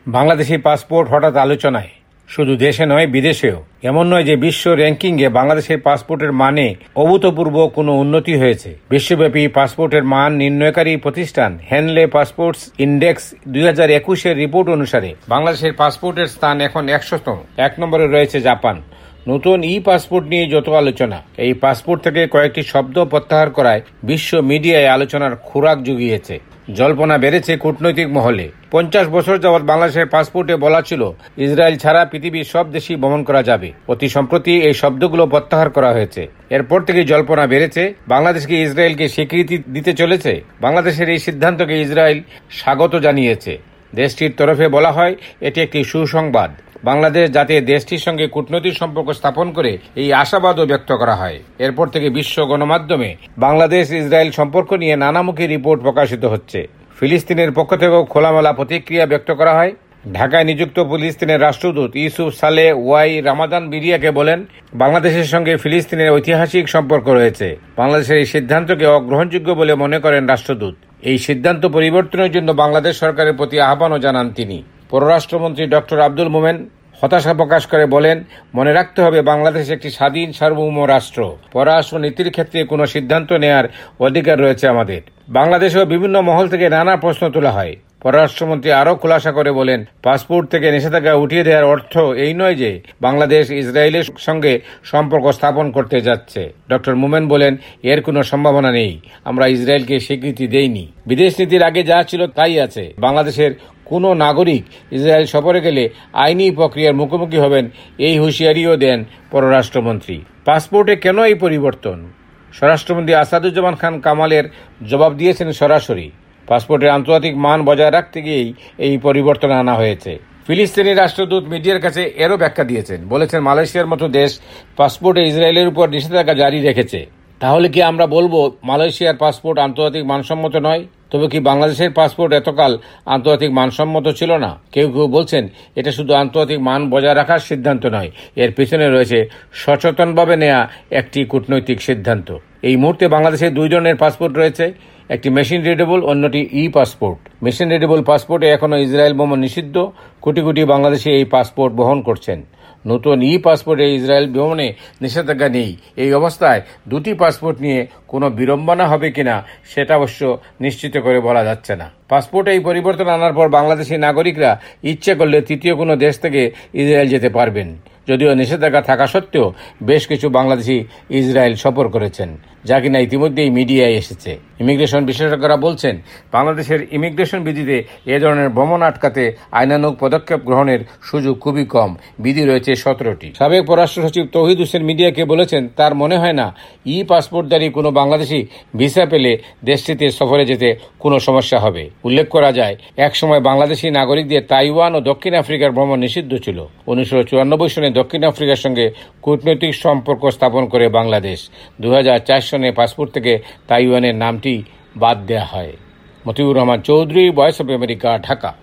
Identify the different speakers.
Speaker 1: Bangladeshi passport হঠাৎ আলোচনায়, শুধু দেশে নয় বিদেশেও। এমন নয় যে বিশ্ব র্যাঙ্কিংয়ে বাংলাদেশের পাসপোর্টের মানে অভূতপূর্ব কোনো উন্নতি হয়েছে। বিশ্বব্যাপী পাসপোর্টের মান নির্ণয়কারী প্রতিষ্ঠান হ্যানলে পাসপোর্টস ইন্ডেক্স 2021-এর রিপোর্ট অনুসারে বাংলাদেশের পাসপোর্টের স্থান এখন 100তম। 1 নম্বরে রয়েছে জাপান। নতুন পাসপোর্ট নিয়ে যত আলোচনা, এই পাসপোর্ট থেকে কয়েকটি শব্দ প্রত্যাহার করায় বিশ্ব মিডিয়ায় আলোচনার খোরাক জুগিয়েছে। জল্পনা বেড়েছে কূটনৈতিক মহলে। 50 বছর যাবৎ বাংলাদেশের পাসপোর্টে বলা ছিল ইসরায়েল ছাড়া পৃথিবীর সব দেশই ভ্রমণ করা যাবে। অতি সম্প্রতি এই শব্দগুলো প্রত্যাহার করা হয়েছে। এরপর থেকে জল্পনা বেড়েছে বাংলাদেশকে ইসরায়েলকে স্বীকৃতি দিতে চলেছে। বাংলাদেশের এই সিদ্ধান্তকে ইসরায়েল স্বাগত জানিয়েছে। দেশটির তরফে বলা হয় এটি একটি সুসংবাদ। বাংলাদেশ যাতে দেশটির সঙ্গে কূটনৈতিক সম্পর্ক স্থাপন করে এই আশাবাদও ব্যক্ত করা হয়। এরপর থেকে বিশ্ব গণমাধ্যমে বাংলাদেশ ইসরায়েল সম্পর্ক নিয়ে নানামুখী রিপোর্ট প্রকাশিত হচ্ছে। ফিলিস্তিনের পক্ষ থেকেও খোলামেলা প্রতিক্রিয়া ব্যক্ত করা হয়। ঢাকায় নিযুক্ত ফিলিস্তিনের রাষ্ট্রদূত ইউসুফ সালেহ ওয়াই রামাদান বিরিয়াকে বলেন, বাংলাদেশের সঙ্গে ফিলিস্তিনের ঐতিহাসিক সম্পর্ক রয়েছে। বাংলাদেশের এই সিদ্ধান্তকে অগ্রহণযোগ্য বলে মনে করেন রাষ্ট্রদূত। এই সিদ্ধান্ত পরিবর্তনের জন্য বাংলাদেশ সরকারের প্রতি আহ্বানও জানান তিনি। পররাষ্ট্রমন্ত্রী ডক্টর আব্দুল মোমেন হতাশা প্রকাশ করে বলেন, মনে রাখতে হবে বাংলাদেশ একটি স্বাধীন সার্বভৌম রাষ্ট্র। পররাষ্ট্র নীতির ক্ষেত্রে কোনো সিদ্ধান্ত নেয়ার অধিকার রয়েছে আমাদের। বাংলাদেশেও বিভিন্ন মহল থেকে নানা প্রশ্ন তোলা হয়। পররাষ্ট্রমন্ত্রী আরও খোলাসা করে বলেন, পাসপোর্ট থেকে নিষেধাজ্ঞা উঠিয়ে দেওয়ার অর্থ এই নয় যে বাংলাদেশ ইসরায়েলের সঙ্গে সম্পর্ক স্থাপন করতে যাচ্ছে। ডক্টর মোমেন বলেন, এর কোনো সম্ভাবনা নেই। আমরা ইসরায়েলকে স্বীকৃতি দেইনি। বিদেশ নীতির আগে যা ছিল তাই আছে। বাংলাদেশের কোনো নাগরিক ইসরায়েল সফরে গেলে আইনি প্রক্রিয়ার মুখোমুখি হবেন, এই হুঁশিয়ারিও দেন পররাষ্ট্রমন্ত্রী। পাসপোর্টে কেন এই পরিবর্তন? স্বরাষ্ট্রমন্ত্রী আসাদুজ্জামান খান কামালের জবাব দিয়েছেন সরাসরি। পাসপোর্টের আন্তর্জাতিক মান বজায় রাখতে গিয়েই এই পরিবর্তন আনা হয়েছে। ফিলিস্তিনি রাষ্ট্রদূত মিডিয়ার কাছে এরও ব্যাখ্যা দিয়েছেন। বলেছেন, মালয়েশিয়ার মতো দেশ পাসপোর্টে ইসরায়েলের উপর নিষেধাজ্ঞা জারি রেখেছে। তাহলে কি আমরা বলবো মালয়েশিয়ার পাসপোর্ট আন্তর্জাতিক মানসম্মত নয়? তবে কি বাংলাদেশের পাসপোর্ট এতকাল আন্তর্জাতিক মানসম্মত ছিল না? কেউ কেউ বলছেন এটা শুধু আন্তর্জাতিক মান বজায় রাখার সিদ্ধান্ত নয়, এর পিছনে রয়েছে সচেতনভাবে নেওয়া একটি কূটনৈতিক সিদ্ধান্ত। এই মুহূর্তে বাংলাদেশে 2 ধরনের পাসপোর্ট রয়েছে, একটি মেশিন রিডেবল, অন্যটি পাসপোর্ট। মেশিন রিডেবল পাসপোর্টে এখনো ইসরায়েল ভ্রমণ নিষিদ্ধ। কোটি কোটি বাংলাদেশি এই পাসপোর্ট বহন করছেন। নতুন পাসপোর্টে ইসরায়েল ভ্রমণে নিষেধাজ্ঞা নেই। এই অবস্থায় 2টি পাসপোর্ট নিয়ে কোনো বিড়ম্বনা হবে কিনা সেটা অবশ্য নিশ্চিত করে বলা যাচ্ছে না। পাসপোর্টে এই পরিবর্তন আনার পর বাংলাদেশি নাগরিকরা ইচ্ছে করলে তৃতীয় কোনো দেশ থেকে ইসরায়েল যেতে পারবেন। যদিও নিষেধাজ্ঞা থাকা সত্ত্বেও বেশ কিছু বাংলাদেশি ইসরায়েল সফর করেছেন, যা কিনা ইতিমধ্যেই মিডিয়ায় এসেছে। ইমিগ্রেশন বিশেষজ্ঞরা বলছেন, বাংলাদেশের ইমিগ্রেশন বিধিতে এ ধরনের ভ্রমণ আটকাতে আইনানুগ পদক্ষেপ গ্রহণের সুযোগ খুবই কম। বিধি রয়েছে 17টি। সাবেক পররাষ্ট্র সচিব তৌহিদ হোসেন মিডিয়াকে বলেছেন, তার মনে হয় না পাসপোর্টধারী কোনো বাংলাদেশি ভিসা পেলে দেশটিতে সফরে যেতে কোনো সমস্যা হবে। উল্লেখ করা যায়, একসময় বাংলাদেশি নাগরিকদের তাইওয়ান ও দক্ষিণ আফ্রিকার ভ্রমণ নিষিদ্ধ ছিল। 1994 সনে দক্ষিণ আফ্রিকার সঙ্গে কূটনৈতিক সম্পর্ক স্থাপন করে বাংলাদেশ। 2004 সনে পাসপোর্ট থেকে তাইওয়ানের নামটি বাদ দেওয়া হয়। Motiur Rahman Chowdhury, voice of America, Dhaka.